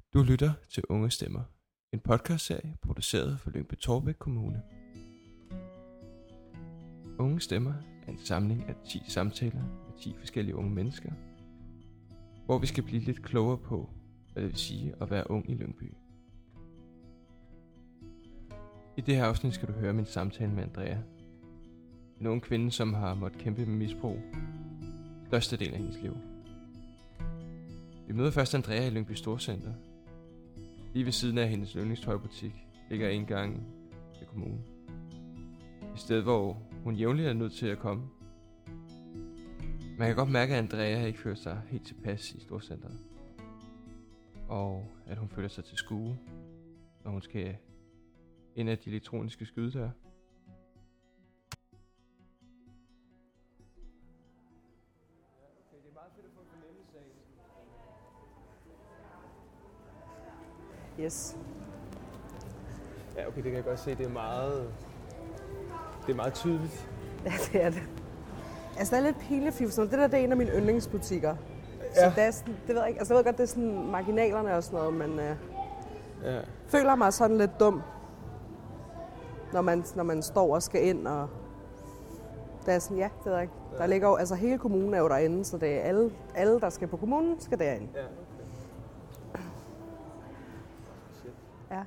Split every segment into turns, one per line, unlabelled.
Du lytter til Unge Stemmer, en podcastserie produceret for Lyngby-Taarbæk Kommune. Unge Stemmer er en samling af 10 samtaler med 10 forskellige unge mennesker, hvor vi skal blive lidt klogere på, hvad det vil sige at være ung i Lyngby. I det her afsnit skal du høre min samtale med Andrea, en ung kvinde, som har måttet kæmpe med misbrug størstedelen af hendes liv. Vi møder først Andrea i Lyngby Storcenter. Lige ved siden af hendes yndlingstøjbutik ligger indgangen til kommunen. Et sted, hvor hun jævnligt er nødt til at komme. Man kan godt mærke, at Andrea ikke føler sig helt tilpas i Storcenteret. Og at hun føler sig til skue, når hun skal ind ad de elektroniske skydedøre.
Yes.
Ja, okay, det kan jeg godt se. Det er meget tydeligt.
Ja, det er det. Altså, det er lidt pilefivs. Det der, det er en af mine yndlingsbutikker.
Ja.
Så det er sådan, det ved jeg ikke. Altså, jeg ved godt, det er sådan marginalerne og sådan noget, men
Ja.
føler mig sådan lidt dum, når man står og skal ind, og det er sådan, ja, det ved jeg ikke. Der ligger jo, altså hele kommunen er jo derinde, så det er alle der skal på kommunen, skal derinde.
Ja, okay.
Ja.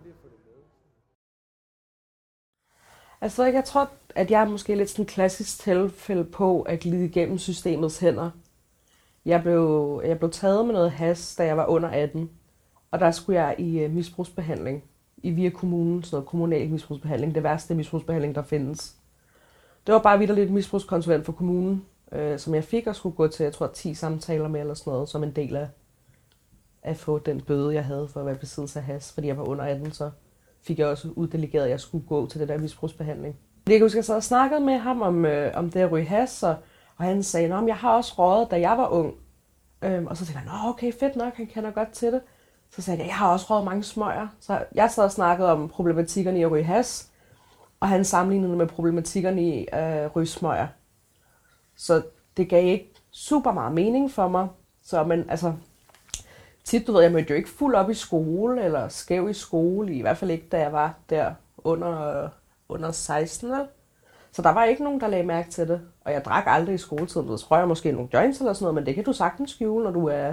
Altså, jeg tror, at jeg er måske lidt sådan en klassisk tilfælde på at glide igennem systemets hænder. Jeg blev taget med noget hash, da jeg var under 18. Og der skulle jeg i misbrugsbehandling i via kommunen, sådan noget kommunal misbrugsbehandling, det værste misbrugsbehandling, der findes. Det var bare vitterligt misbrugskonsulent for kommunen, som jeg fik og skulle gå til, jeg tror, 10 samtaler med eller sådan noget, som en del af at få den bøde, jeg havde for at være i besiddelse af hash, fordi jeg var under 18, så fik jeg også uddelegeret, at jeg skulle gå til det der misbrugsbehandling. Jeg kan huske, at jeg sad og snakkede med ham om det at ryge hash, og han sagde, at jeg har også røget, da jeg var ung. Og så tænkte jeg, okay, fedt nok, han kender godt til det. Så sagde jeg har også røget mange smøger. Så jeg sad og snakkede om problematikkerne i at ryge hash, og han sammenlignede med problematikkerne i at ryge smøger. Så det gav ikke super meget mening for mig. Så, men altså, tit, du ved, jeg mødte jo ikke fuld op i skole, eller skæv i skole, i hvert fald ikke, da jeg var der under 16, vel? Så der var ikke nogen, der lagde mærke til det. Og jeg drak aldrig i skoletiden. Så røg jeg måske nogle joints eller sådan noget, men det kan du sagtens skjule, når du er,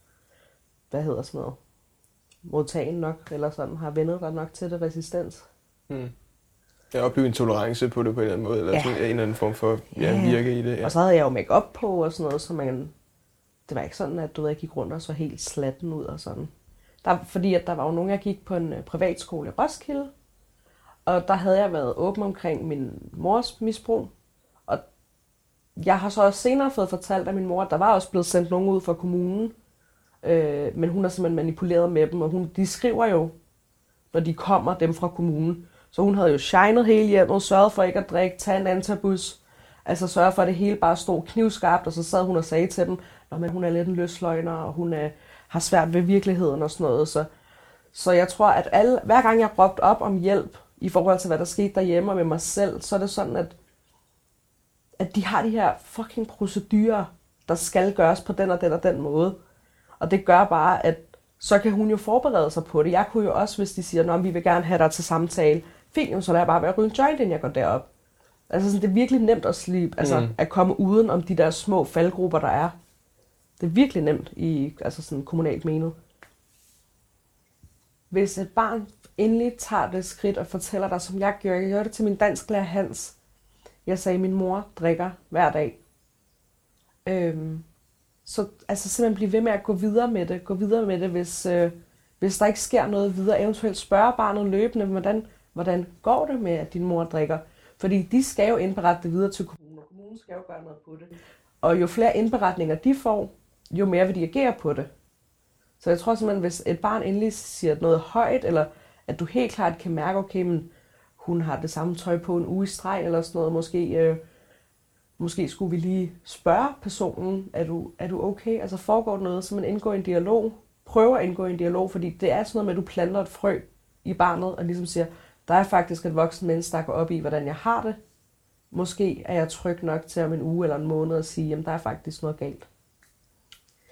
modtagen nok, eller sådan, har vendet dig nok til det, resistens.
Jeg opbygger en tolerance på det på en eller anden måde, eller sådan en eller anden form for virke i det. Ja.
Og så havde jeg jo make-up på og sådan noget, så det var ikke sådan, at jeg gik rundt og så helt slatten ud og sådan. Fordi at der var jo nogen, jeg gik på en privatskole i Roskilde, og der havde jeg været åben omkring min mors misbrug. Og jeg har så også senere fået fortalt af min mor, at der var også blevet sendt nogen ud fra kommunen, men hun har simpelthen manipuleret med dem, og de skriver jo, når de kommer, dem fra kommunen. Så hun havde jo shined hele hjemmet, sørget for ikke at drikke, tage en antabus, altså sørge for, at det hele bare stod knivskarpt, og så sad hun og sagde til dem, men hun er lidt en løsløgner, og hun har svært ved virkeligheden og sådan noget. Så jeg tror, at hver gang jeg råbte op om hjælp, i forhold til hvad der skete derhjemme og med mig selv, så er det sådan, at de har de her fucking procedurer, der skal gøres på den og den og den måde. Og det gør bare, at så kan hun jo forberede sig på det. Jeg kunne jo også, hvis de siger, vi vil gerne have dig til samtale, fint, så lader jeg bare være at ryge en joint, inden jeg går derop. Altså sådan, det er virkelig nemt at slippe, at komme uden om de der små faldgrupper, der er. Det er virkelig nemt i sådan kommunalt menet. Hvis et barn endelig tager det skridt og fortæller dig, som jeg gjorde det til min dansklærer Hans. Jeg sagde, at min mor drikker hver dag. Så simpelthen blive ved med at gå videre med det. Hvis der ikke sker noget videre. Eventuelt spørge barnet løbende, hvordan går det med, at din mor drikker? Fordi de skal jo indberette det videre til kommunen, og kommunen skal jo gøre noget på det. Og jo flere indberetninger de får, jo mere vil de agere på det. Så jeg tror simpelthen, hvis et barn endelig siger noget højt, eller at du helt klart kan mærke, okay, men hun har det samme tøj på en uge i streg, eller sådan noget, måske skulle vi lige spørge personen, er du okay? Altså foregår noget, så man indgår i en dialog, prøver at indgå i en dialog, fordi det er sådan noget med, at du planter et frø i barnet, og ligesom siger, der er faktisk et voksen menneske, der går op i, hvordan jeg har det. Måske er jeg tryg nok til om en uge eller en måned at sige, jamen der er faktisk noget galt.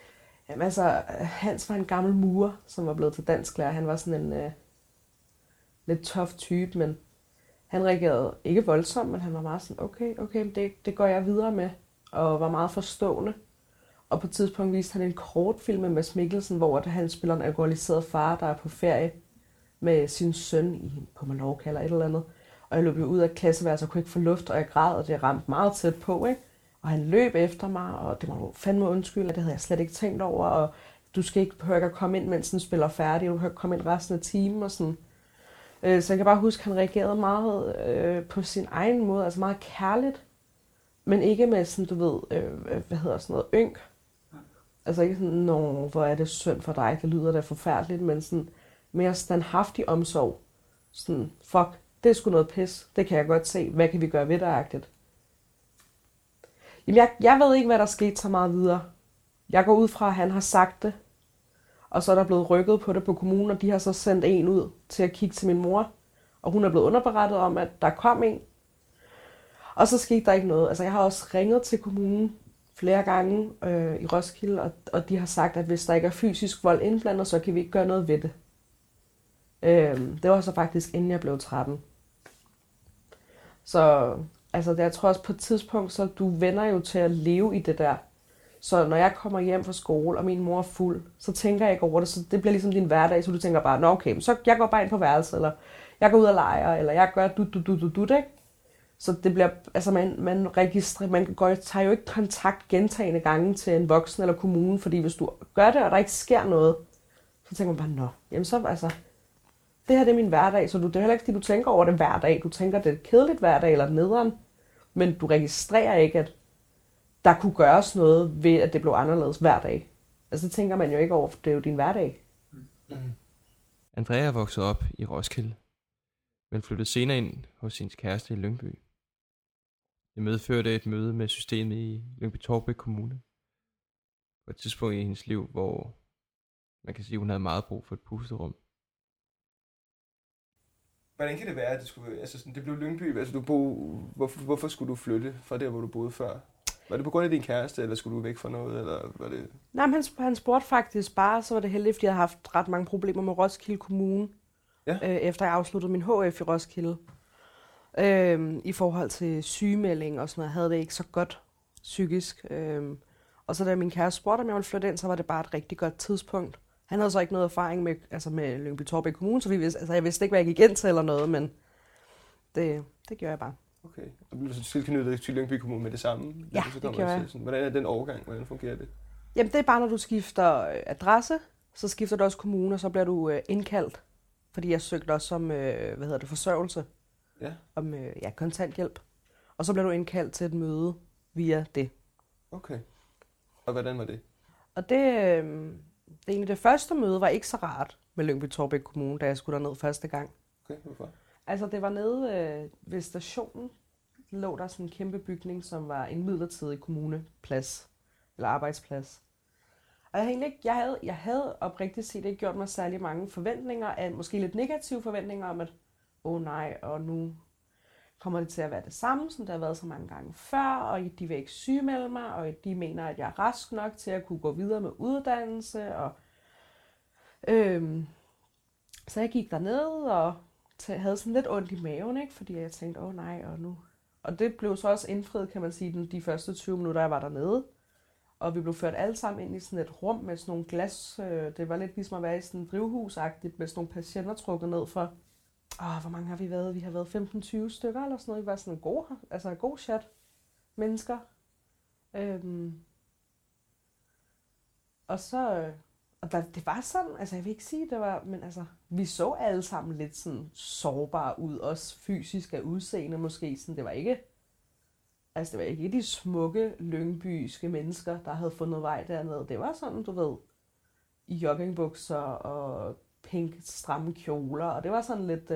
Jamen altså, Hans var en gammel murer, som var blevet til dansklærer. Han var sådan en lidt tough type, men han reagerede ikke voldsomt, men han var meget sådan, okay, det går jeg videre med, og var meget forstående. Og på et tidspunkt viste han en kortfilm med Mads Mikkelsen, hvor han spiller en alkoholiseret far, der er på ferie med sin søn på Mallorca eller et eller andet. Og jeg løb jo ud af klasseværelset og kunne ikke få luft, og jeg græd, og det ramte meget tæt på, ikke? Og han løb efter mig, og det må fandme undskylde, det havde jeg slet ikke tænkt over, og du skal ikke behøve at komme ind, mens den spiller færdig, du behøver komme ind resten af timen og sådan. Så jeg kan bare huske, at han reagerede meget på sin egen måde, altså meget kærligt, men ikke med sådan, du ved, sådan noget ynk. Altså ikke sådan, hvor er det synd for dig, det lyder da forfærdeligt, men sådan mere standhaftig omsorg. Sådan, fuck, det er sgu noget pis, det kan jeg godt se, hvad kan vi gøre ved det-agtigt? Jamen, jeg ved ikke, hvad der skete så meget videre. Jeg går ud fra, at han har sagt det, og så er der blevet rykket på det på kommunen, og de har så sendt en ud til at kigge til min mor, og hun er blevet underberettet om, at der kom en. Og så skete der ikke noget. Altså, jeg har også ringet til kommunen flere gange i Roskilde, og de har sagt, at hvis der ikke er fysisk vold indblandet, så kan vi ikke gøre noget ved det. Det var så faktisk, inden jeg blev 13. Så altså, jeg tror også på et tidspunkt, så du vender jo til at leve i det der. Så når jeg kommer hjem fra skole, og min mor er fuld, så tænker jeg ikke over det, så det bliver ligesom din hverdag, så du tænker bare, nå okay, så jeg går bare ind på værelset, eller jeg går ud og leger, eller jeg gør du, ikke? Så det bliver, altså man registrerer, tager jo ikke kontakt gentagne gange til en voksen eller kommunen, fordi hvis du gør det, og der ikke sker noget, så tænker man bare, nå, jamen så, altså, det her det er min hverdag, så det er heller ikke, fordi du tænker over det hver dag, du tænker, det er et kedeligt hverdag, eller nederen, men du registrerer ikke, at der kunne gøres noget ved, at det blev anderledes hver dag. Altså det tænker man jo ikke over, for det er jo din hverdag.
Andrea er vokset op i Roskilde, men flyttede senere ind hos sin kæreste i Lyngby. Det medførte et møde med systemet i Lyngby-Taarbæk Kommune. På et tidspunkt i hendes liv, hvor man kan sige, at hun havde meget brug for et pusterum.
Hvordan kan det være, at det skulle, altså sådan, det blev Lyngby? Altså hvorfor skulle du flytte fra der, hvor du boede før? Var det på grund af din kæreste, eller skulle du væk fra noget, eller var det?
Nej, men han spurgte faktisk bare, så var det heldigt, fordi jeg havde haft ret mange problemer med Roskilde Kommune, efter jeg afsluttede min HF i Roskilde. I forhold til sygemelding og sådan noget, havde det ikke så godt psykisk. Og så da min kæreste spurgte, om jeg ville flytte ind, så var det bare et rigtig godt tidspunkt. Han havde så ikke noget erfaring med Lyngby-Taarbæk Kommune, så jeg vidste ikke, hvad jeg gik ind til eller noget, men det gjorde jeg bare.
Okay, og blev du så tilknyttet til Lyngby Kommune med det samme?
Ja, det gjorde jeg.
Hvordan er den overgang? Hvordan fungerer det?
Jamen, det er bare, når du skifter adresse, så skifter du også kommune, og så bliver du indkaldt. Fordi jeg søgte også om, forsørgelse.
Ja.
Om kontanthjælp. Og så bliver du indkaldt til et møde via det.
Okay. Og hvordan var det?
Og det første møde var ikke så rart med Lyngby-Taarbæk Kommune, da jeg skulle derned første gang.
Okay, hvorfor? Altså,
det var nede ved stationen, lå der sådan en kæmpe bygning, som var en midlertidig kommuneplads, eller arbejdsplads. Og jeg havde oprigtigt set ikke gjort mig særlig mange forventninger, måske lidt negative forventninger om, at nej, og nu kommer det til at være det samme, som det har været så mange gange før, og de vil ikke sygemelde mig, og de mener, at jeg er rask nok til at kunne gå videre med uddannelse, og så jeg gik derned og havde sådan lidt ondt i maven, ikke? Fordi jeg tænkte, nej, og nu. Og det blev så også indfriet, kan man sige, de første 20 minutter, jeg var dernede. Og vi blev ført alle sammen ind i sådan et rum med sådan nogle glas. Det var lidt ligesom at være i sådan et drivhusagtigt med sådan nogle patienter trukket ned for. Hvor mange har vi været? Vi har været 15-20 stykker eller sådan noget. Vi var sådan en god chat mennesker. Og så... det var sådan, altså jeg vil ikke sige, det var, men altså, vi så alle sammen lidt sådan sårbare ud, også fysisk af udseende måske, sådan, det var ikke de smukke lyngbyske mennesker, der havde fundet vej dernede. Det var sådan, du ved, i joggingbukser og pink stramme kjoler, og det var sådan lidt,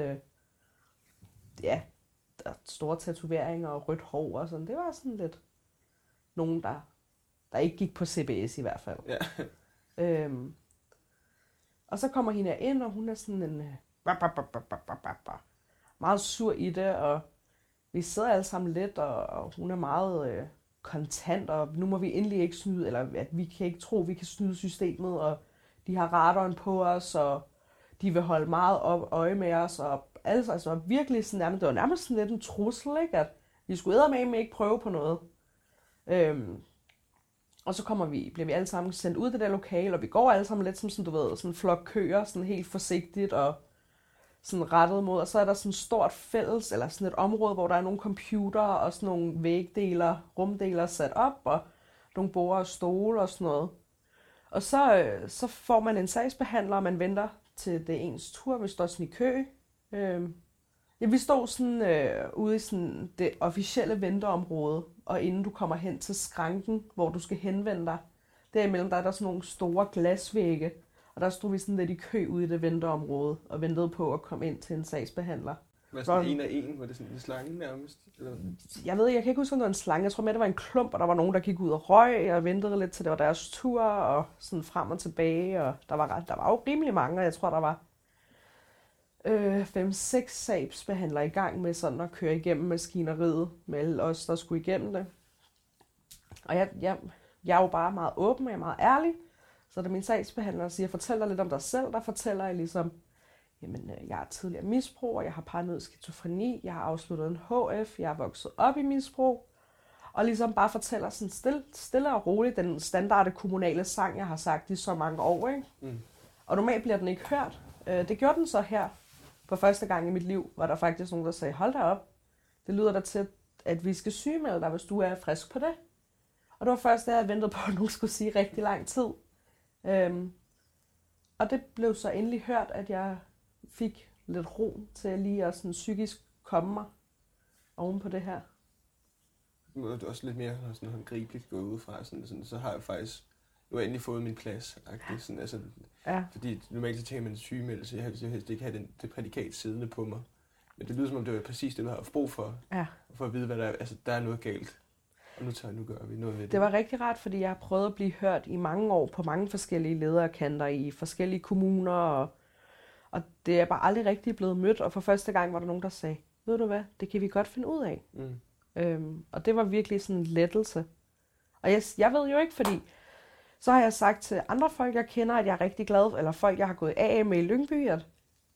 store tatoveringer og rødt hår og sådan. Det var sådan lidt nogen, der ikke gik på CBS i hvert fald.
Ja.
Og så kommer hende ind, og hun er sådan en meget sur i det, og vi sidder alle sammen lidt, og hun er meget kontant, og nu må vi endelig ikke snyde, eller at vi kan ikke tro, vi kan snyde systemet, og de har radaren på os, og de vil holde meget øje med os, og altså virkelig sådan, det var nærmest sådan lidt en trussel, ikke? At vi skulle eddermame ikke prøve på noget. Og så bliver vi alle sammen sendt ud af det der lokale, og vi går alle sammen lidt som sådan, du ved, sådan en flok køer, sådan helt forsigtigt og sådan rettet mod. Og så er der sådan et stort fælles, eller sådan et område, hvor der er nogle computer og sådan nogle vægdeler, rumdeler sat op, og nogle borde og stole og sådan noget. Og så får man en sagsbehandler, og man venter til det ens tur. Vi står sådan i kø. Vi stod sådan ude i sådan det officielle venteområde, og inden du kommer hen til skranken, hvor du skal henvende dig, derimellem der er der sådan nogle store glasvægge, og der stod vi sådan lidt i kø ude i det venteområde, og ventede på at komme ind til en sagsbehandler.
Var det sådan en af en? Var det sådan en slange nærmest? Eller?
Jeg kan ikke huske, om det var en slange. Jeg tror mere, det var en klump, og der var nogen, der gik ud og røg, og ventede lidt til det var deres tur, og sådan frem og tilbage, og der var jo rimelig mange, og jeg tror, der var 5-6 sagsbehandlere i gang med sådan at køre igennem maskineriet med alle os, der skulle igennem det. Og jeg er jo bare meget åben, og jeg er meget ærlig. Så da min sagsbehandler siger, fortæl dig lidt om dig selv, der fortæller jeg ligesom, jamen jeg er tidligere misbruger, jeg har paranoid skizofreni, jeg har afsluttet en HF, jeg er vokset op i misbrug. Og ligesom bare fortæller sådan stille og roligt den standarde kommunale sang, jeg har sagt i så mange år, ikke? Mm. Og normalt bliver den ikke hørt. Det gjorde den så her for første gang i mit liv, hvor der faktisk nogen, der sagde, hold da op, det lyder da til, at vi skal sygemelde dig, hvis du er frisk på det. Og det var først, da jeg ventede på, at nogen skulle sige rigtig lang tid. Og det blev så endelig hørt, at jeg fik lidt ro til lige at sådan psykisk komme mig oven på det her.
Nu er det også lidt mere sådan håndgribeligt gået ud fra, sådan, så har jeg faktisk nu har jeg endelig fået min plads. Sådan, altså,
ja.
Fordi normalt så tænker man sygemeldelse, jeg helst ikke have det prædikat siddende på mig. Men det lyder som om, det var præcis det, du har brug for.
Ja.
For at vide, hvad der er. Altså, der er noget galt. Og nu gør vi noget ved det.
Det var rigtig rart, fordi jeg har prøvet at blive hørt i mange år på mange forskellige lederkanter i forskellige kommuner. Og det er bare aldrig rigtig blevet mødt. Og for første gang var der nogen, der sagde, ved du hvad, det kan vi godt finde ud af. Og det var virkelig sådan en lettelse. Og jeg ved jo ikke, fordi så har jeg sagt til andre folk, jeg kender, at jeg er rigtig glad, eller folk, jeg har gået af med i Lyngby, at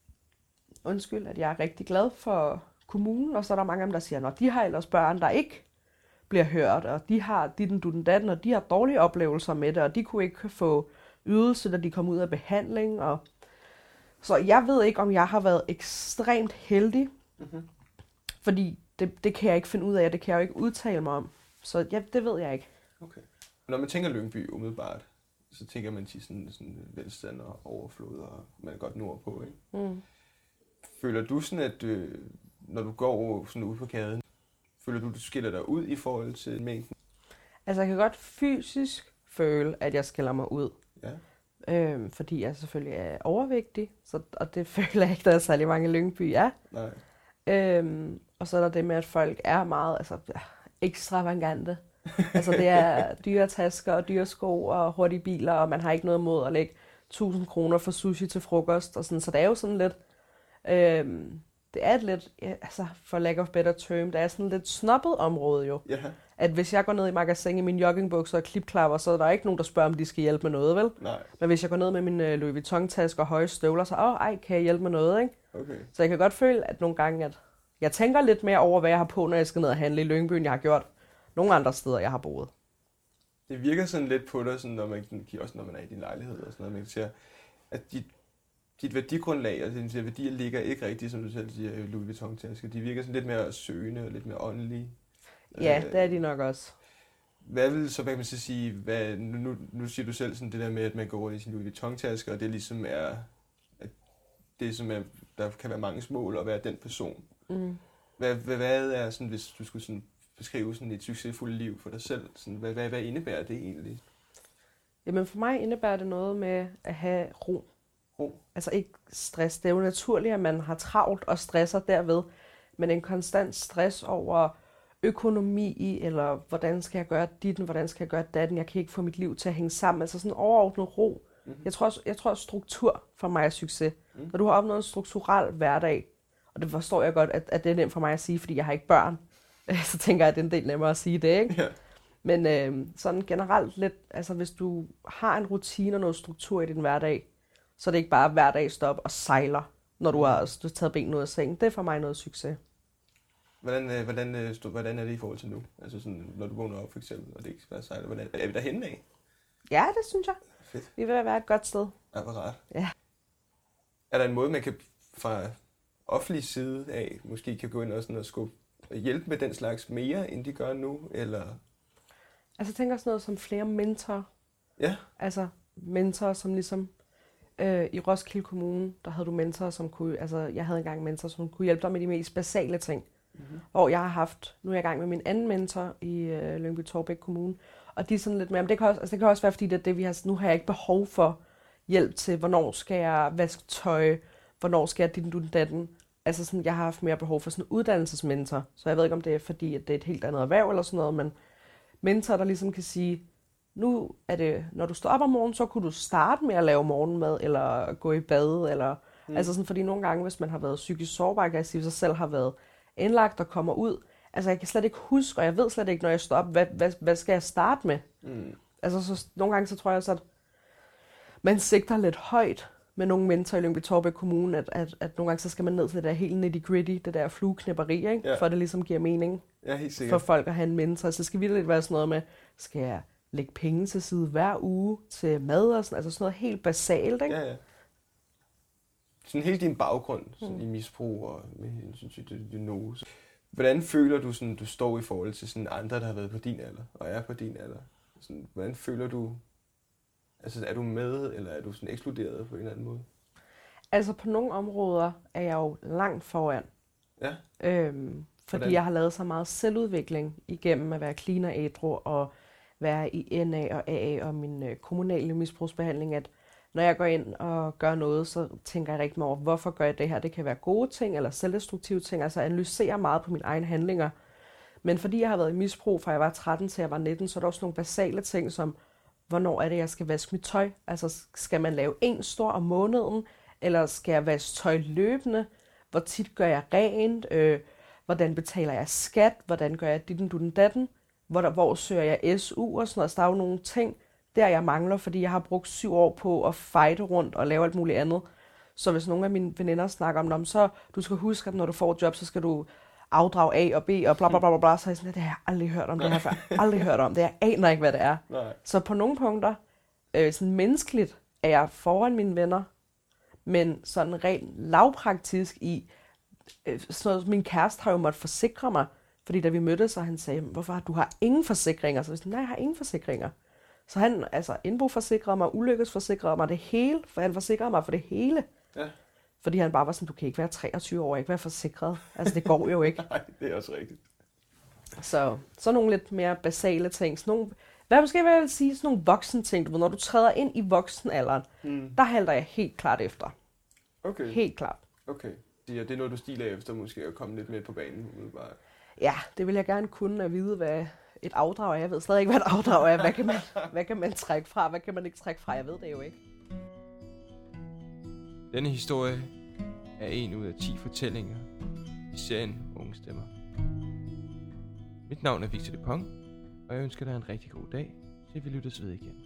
jeg er rigtig glad for kommunen. Og så er der mange af dem, der siger, at de har ellers børn, der ikke bliver hørt, og de har ditten datten, og de har dårlige oplevelser med det, og de kunne ikke få ydelse, da de kom ud af behandling. Så jeg ved ikke, om jeg har været ekstremt heldig, fordi det kan jeg ikke finde ud af, det kan jeg jo ikke udtale mig om. Så ja, det ved jeg ikke.
Okay. Når man tænker Lyngby umiddelbart, så tænker man til sådan velstand og overflod, og man er godt nordpå, ikke? Mm. Føler du sådan, at når du går sådan ud på gaden, føler du skiller dig ud i forhold til mængden? Altså,
jeg kan godt fysisk føle, at jeg skiller mig ud.
Ja.
Fordi jeg selvfølgelig er overvægtig, og det føler jeg ikke, der er særlig mange i Lyngby er.
Nej.
Og så er der det med, at folk er meget ekstravagante. Altså, det er dyre tasker og dyre sko og hurtige biler, og man har ikke noget imod at lægge 1000 kroner for sushi til frokost. Og sådan. Så det er jo sådan lidt... det er et lidt, for lack of better term, det er sådan lidt snobbet område jo.
Yeah.
At hvis jeg går ned i magasin i mine joggingbukser og klipklapper, så er der ikke nogen, der spørger, om de skal hjælpe med noget, vel?
Nej.
Men hvis jeg går ned med min Louis Vuitton-taske og høje støvler, så kan jeg hjælpe med noget, ikke?
Okay.
Så jeg kan godt føle, at nogle gange, at jeg tænker lidt mere over, hvad jeg har på, når jeg skal ned og handle i Lyngby, end jeg har gjort nogle andre steder, jeg har boet.
Det virker sådan lidt på dig, sådan, også når man er i din lejlighed og sådan noget, man siger, at dit værdigrundlag og dine værdier ligger ikke rigtigt, som du selv siger, Louis Vuitton-tasker. De virker sådan lidt mere søgende og lidt mere åndelige.
Ja, det er de nok også.
Hvad vil så, hvad kan man så sige, nu siger du selv sådan det der med, at man går rundt i sin Louis Vuitton-tasker, og det ligesom er, at det som er, der kan være mange mål at være den person. Mm. Hvad er sådan, hvis du skulle sådan beskrive sådan et succesfuldt liv for dig selv, sådan, hvad indebærer det egentlig?
Jamen for mig indebærer det noget med at have ro. Altså ikke stress. Det er jo naturligt, at man har travlt og stresser derved, men en konstant stress over økonomi, eller hvordan skal jeg gøre ditten, hvordan skal jeg gøre datten, jeg kan ikke få mit liv til at hænge sammen. Altså sådan en overordnet ro. Mm-hmm. Jeg tror, struktur for mig er succes. Mm. Når du har opnået en strukturel hverdag, og det forstår jeg godt, at det er nemt for mig at sige, fordi jeg har ikke børn, så tænker jeg, at det er en del nemmere at sige det, ikke? Men sådan generelt lidt, altså hvis du har en rutine og noget struktur i din hverdag, så er det ikke bare hver dag stop og sejler, når du har taget benene ud af sengen. Det er for mig noget succes.
Hvordan er det i forhold til nu? Altså sådan, når du vågner op for eksempel, og det ikke bare sejler. Er vi derhenne af?
Ja, det synes jeg.
Fedt.
Vi vil være et godt sted.
Ja, hvor rart.
Ja.
Er der en måde, man kan fra offentlig side af, måske kan gå ind og, sådan og skubbe hjælpe med den slags mere, end de gør nu? Eller?
Altså jeg tænker sådan noget som flere mentorer.
Ja.
Altså mentorer, som ligesom i Roskilde Kommune, der havde du mentorer, som kunne, altså jeg havde engang mentorer, som kunne hjælpe dig med de mest basale ting. Mm-hmm. Hvor jeg har haft, nu er jeg i gang med min anden mentor i Lyngby-Taarbæk Kommune, og de er sådan lidt mere, men det kan også være, fordi det vi har, nu har jeg ikke behov for hjælp til, hvornår skal jeg vaske tøj, hvornår skal jeg din datten. Altså sådan, jeg har haft mere behov for sådan en uddannelsesmentor, så jeg ved ikke, om det er fordi, at det er et helt andet erhverv eller sådan noget, men mentor, der ligesom kan sige, nu er det, når du står op om morgenen, så kunne du starte med at lave morgenmad, eller gå i bad, eller altså sådan, fordi nogle gange, hvis man har været psykisk sårbar, kan jeg sige, sig selv har været indlagt og kommer ud, altså jeg kan slet ikke huske, og jeg ved slet ikke, når jeg står op, hvad skal jeg starte med? Altså så, nogle gange så tror jeg også, at man sigter lidt højt med nogle mentorer i Lyngby-Taarbæk Kommune, at nogle gange så skal man ned til det der helt nitty-gritty, det der flueknæpperi, ikke? Ja. For at det ligesom giver mening for folk at have en mentor. Så skal virkelig være sådan noget med, skal jeg lægge penge til side hver uge til mad og sådan, altså sådan noget helt basalt, ikke?
Ja. Sådan hele din baggrund sådan i misbrug og med hensyn til diagnose. Hvordan føler du, sådan, du står i forhold til sådan andre, der har været på din alder og er på din alder? Sådan, hvordan føler du, altså er du med, eller er du sådan ekskluderet på en eller anden måde?
Altså på nogle områder er jeg jo langt foran.
Ja.
Fordi jeg har lavet så meget selvudvikling igennem at være clean og ædru og være i NA og AA og min kommunale misbrugsbehandling, at når jeg går ind og gør noget, så tænker jeg rigtig meget over, hvorfor gør jeg det her? Det kan være gode ting eller selvdestruktive ting, altså analyserer meget på mine egne handlinger. Men fordi jeg har været i misbrug fra jeg var 13 til jeg var 19, så er der også nogle basale ting som, hvornår er det, jeg skal vaske mit tøj? Altså skal man lave en stor om måneden, eller skal jeg vaske tøj løbende? Hvor tit gør jeg rent? Hvordan betaler jeg skat? Hvordan gør jeg ditten datten? Hvor søger jeg SU og sådan noget? Så der er jo nogle ting, der jeg mangler, fordi jeg har brugt 7 år på at fighte rundt og lave alt muligt andet. Så hvis nogle af mine veninder snakker om dem, så du skal huske, at når du får et job, så skal du afdrage A og B og bla bla bla bla, så er jeg sådan, det har jeg aldrig hørt om, det har jeg aldrig hørt om, det jeg aner ikke, hvad det er.
Nej.
Så på nogle punkter, sådan menneskeligt, er jeg foran mine venner, men sådan rent lavpraktisk i, sådan noget, min kæreste har jo måttet forsikre mig, fordi da vi mødtes, så han sagde, hvorfor du har ingen forsikringer? Så jeg sagde, nej, jeg har ingen forsikringer. Så han altså indboforsikrede mig, ulykkesforsikrede mig, det hele, for han forsikrede mig for det hele. Ja. Fordi han bare var sådan, du kan ikke være 23 år og ikke være forsikret. Altså det går jo ikke.
Nej, det er også rigtigt.
Så nogle lidt mere basale ting. Sådan nogle, hvad måske vil jeg sige, sådan nogle voksen ting. Når du træder ind i voksenalderen, der halter jeg helt klart efter.
Okay.
Helt klart.
Okay. Det er noget, du stiler efter måske at komme lidt mere på banen. Bare.
Ja, det vil jeg gerne kunne at vide, hvad et afdrag er. Jeg ved stadig ikke, hvad et afdrag er. Hvad kan man trække fra? Hvad kan man ikke trække fra? Jeg ved det jo ikke.
Denne historie er 1 ud af 10 fortællinger i serien Unge Stemmer. Mit navn er Victor Dupont, og jeg ønsker dig en rigtig god dag, til vi lyttes ved igen.